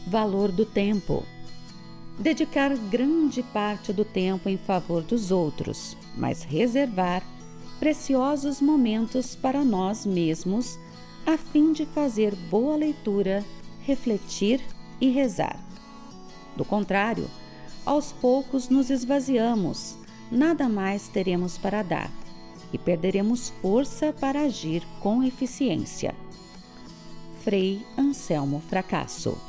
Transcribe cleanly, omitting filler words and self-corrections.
Valor do tempo. Dedicar grande parte do tempo em favor dos outros, mas reservar preciosos momentos para nós mesmos, a fim de fazer boa leitura, refletir e rezar. Do contrário, aos poucos nos esvaziamos, nada mais teremos para dar e perderemos força para agir com eficiência. Frei Anselmo Fracasso.